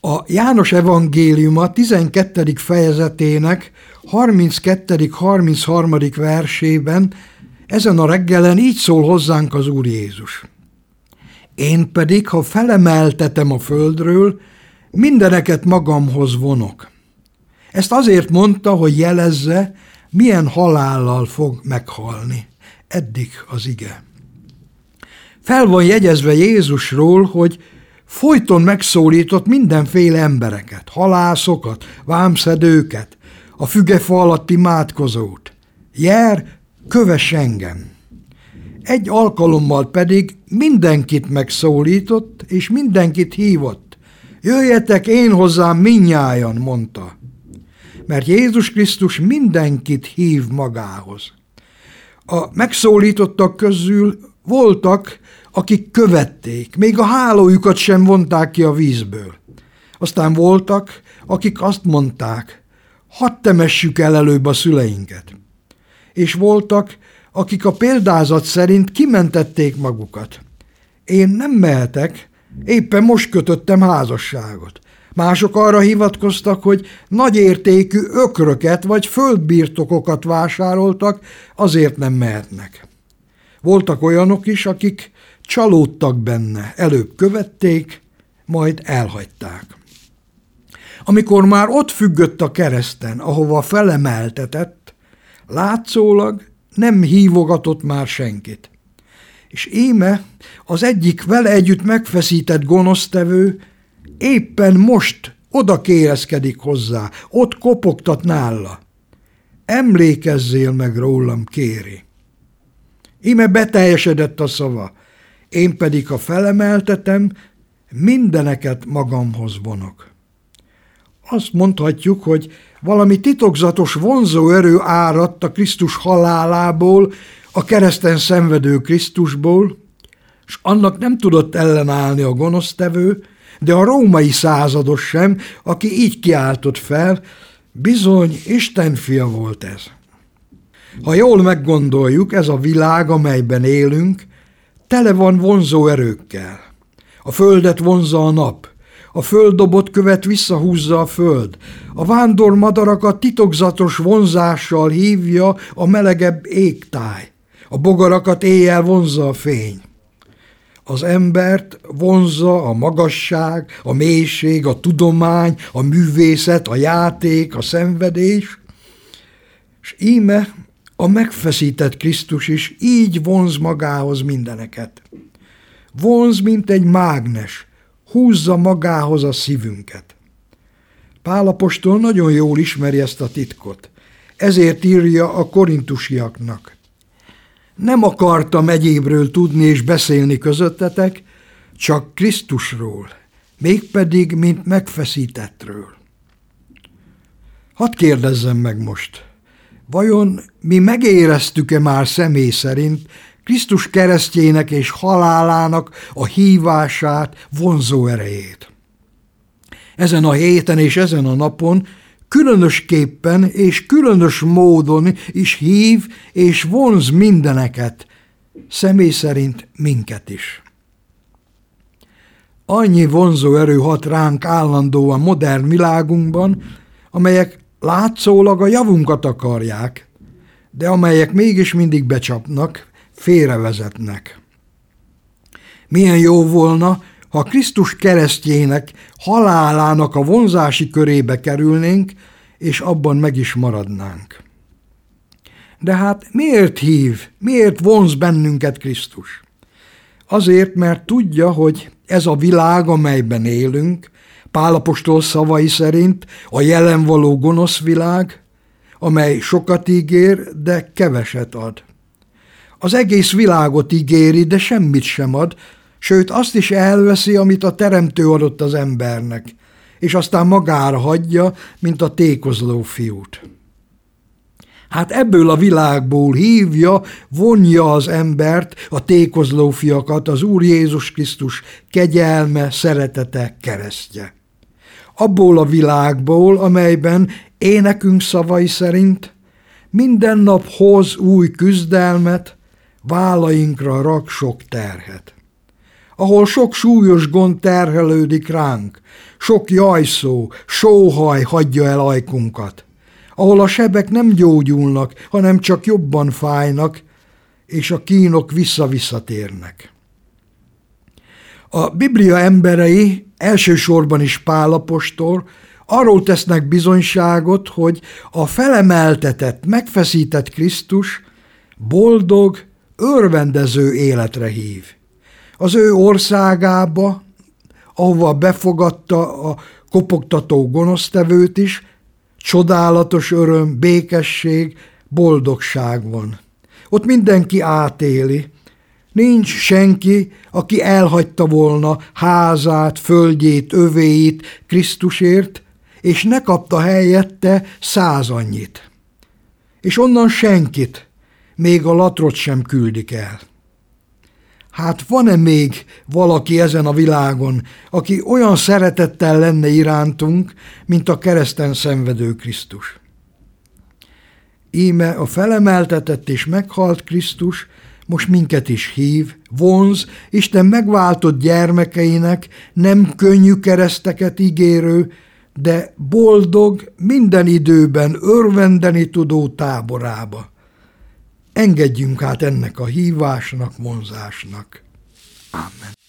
A János evangéliuma 12. fejezetének 32.-33. versében ezen a reggelen így szól hozzánk az Úr Jézus. Én pedig, ha felemeltetem a földről, mindeneket magamhoz vonok. Ezt azért mondta, hogy jelezze, milyen halállal fog meghalni. Eddig az ige. Fel van jegyezve Jézusról, hogy folyton megszólított mindenféle embereket, halászokat, vámszedőket, a fügefa alatti imádkozót. Jár, kövess engem! Egy alkalommal pedig mindenkit megszólított, és mindenkit hívott. Jöjjetek én hozzám mindnyájan, mondta. Mert Jézus Krisztus mindenkit hív magához. A megszólítottak közül voltak, akik követték, még a hálójukat sem vonták ki a vízből. Aztán voltak, akik azt mondták, hadd temessük el előbb a szüleinket. És voltak, akik a példázat szerint kimentették magukat. Én nem mehetek, éppen most kötöttem házasságot. Mások arra hivatkoztak, hogy nagy értékű ökröket vagy földbirtokokat vásároltak, azért nem mehetnek. Voltak olyanok is, akik csalódtak benne, előbb követték, majd elhagyták. Amikor már ott függött a kereszten, ahova felemeltetett, látszólag nem hívogatott már senkit. És íme az egyik vele együtt megfeszített gonosztevő éppen most oda kérezkedik hozzá, ott kopogtat nála. Emlékezzél meg rólam, kéri. Íme beteljesedett a szava, én pedig, ha felemeltetem, mindeneket magamhoz vonok. Azt mondhatjuk, hogy valami titokzatos vonzóerő áradt a Krisztus halálából, a kereszten szenvedő Krisztusból, és annak nem tudott ellenállni a gonosztevő, de a római százados sem, aki így kiáltott fel, bizony Isten fia volt ez. Ha jól meggondoljuk, ez a világ, amelyben élünk, tele van vonzó erőkkel. A földet vonzza a nap, a földdobott követ visszahúzza a föld, a vándormadarakat titokzatos vonzással hívja a melegebb égtáj, a bogarakat éjjel vonzza a fény. Az embert vonzza a magasság, a mélység, a tudomány, a művészet, a játék, a szenvedés, és íme a megfeszített Krisztus is így vonz magához mindeneket. Vonz, mint egy mágnes, húzza magához a szívünket. Pál apostol nagyon jól ismeri ezt a titkot, ezért írja a korintusiaknak. Nem akartam egyébről tudni és beszélni közöttetek, csak Krisztusról, mégpedig mint megfeszítettről. Hadd kérdezzem meg most, vajon mi megéreztük-e már személy szerint Krisztus keresztjének és halálának a hívását, vonzó erejét? Ezen a héten és ezen a napon különösképpen és különös módon is hív és vonz mindeneket, személy szerint minket is. Annyi vonzó erő hat ránk állandóan modern világunkban, amelyek látszólag a javunkat akarják, de amelyek mégis mindig becsapnak, félrevezetnek. Milyen jó volna, ha Krisztus keresztjének, halálának a vonzási körébe kerülnénk, és abban meg is maradnánk. De hát miért hív, miért vonz bennünket Krisztus? Azért, mert tudja, hogy ez a világ, amelyben élünk, Pál apostol szavai szerint a jelen való gonosz világ, amely sokat ígér, de keveset ad. Az egész világot ígéri, de semmit sem ad, sőt azt is elveszi, amit a Teremtő adott az embernek, és aztán magára hagyja, mint a tékozló fiút. Hát ebből a világból hívja, vonja az embert, a tékozló fiakat az Úr Jézus Krisztus kegyelme, szeretete, keresztje. Abból a világból, amelyben énekünk szavai szerint minden nap hoz új küzdelmet, vállainkra rak sok terhet. ahol sok súlyos gond terhelődik ránk, sok jajszó, sóhaj hagyja el ajkunkat, ahol a sebek nem gyógyulnak, hanem csak jobban fájnak, és a kínok visszatérnek. A Biblia emberei, elsősorban is Pál apostol, arról tesznek bizonyságot, hogy a felemeltetett, megfeszített Krisztus boldog, örvendező életre hív. Az ő országába, ahova befogadta a kopogtató gonosztevőt is, csodálatos öröm, békesség, boldogság van. Ott mindenki átéli. Nincs senki, aki elhagyta volna házát, földjét, övéit Krisztusért, és ne kapta helyette 100 annyit. És onnan senkit, még a latrot sem küldik el. Hát van-e még valaki ezen a világon, aki olyan szeretettel lenne irántunk, mint a kereszten szenvedő Krisztus? Íme a felemeltetett és meghalt Krisztus most minket is hív, vonz, Isten megváltott gyermekeinek nem könnyű kereszteket ígérő, de boldog, minden időben örvendeni tudó táborába. Engedjünk át ennek a hívásnak, vonzásnak. Amen.